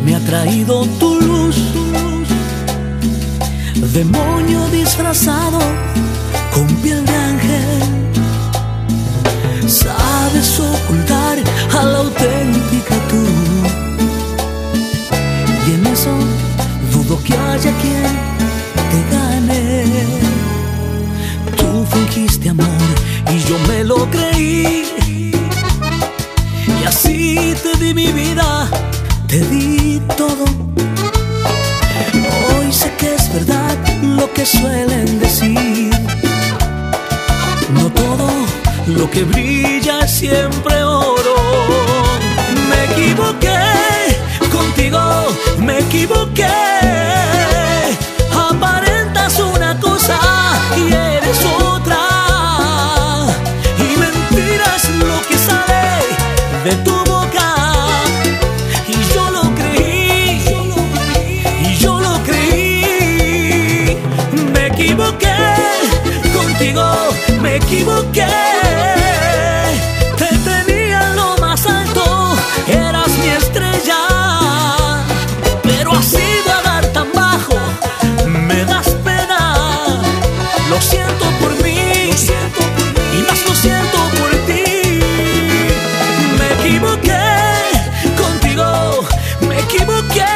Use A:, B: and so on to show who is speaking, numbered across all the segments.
A: me ha traído tu luz, demonio disfrazado con piel de ángel. Sabes ocultar a la auténtica tú, y en eso dudo que haya quien te gane. Tú fingiste amor y yo me lo creí, y así te di mi vida, te di todo. Hoy sé que es verdad lo que suelen decir: no todo lo que brilla es siempre oro. Me equivoqué contigo, me equivoqué. Aparentas una cosa y eres otra, y mentira es lo que sale de tu boca. Y yo lo creí, y yo lo creí. Me equivoqué contigo, me equivoqué. Te tenía en lo más alto, eras mi estrella, pero así de dar tan bajo me das pena. Lo siento por mí, y más lo siento por ti. Me equivoqué contigo, me equivoqué.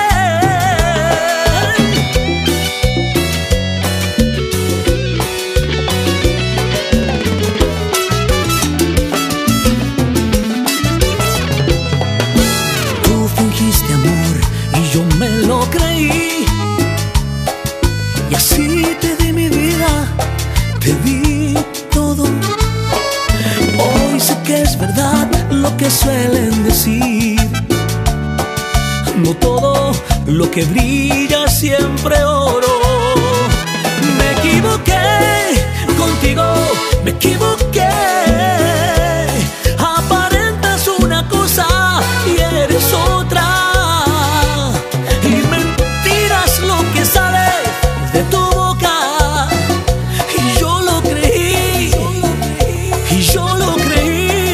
A: Yo me lo creí, y así te di mi vida, te di todo. Hoy sé que es verdad lo que suelen decir: no todo lo que brilla es siempre oro. Me equivoqué contigo, me equivoqué. Aparentas una cosa y eres otra, de tu boca. Y yo lo creí, y yo lo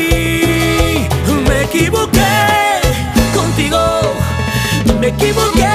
A: creí. Me equivoqué contigo, me equivoqué.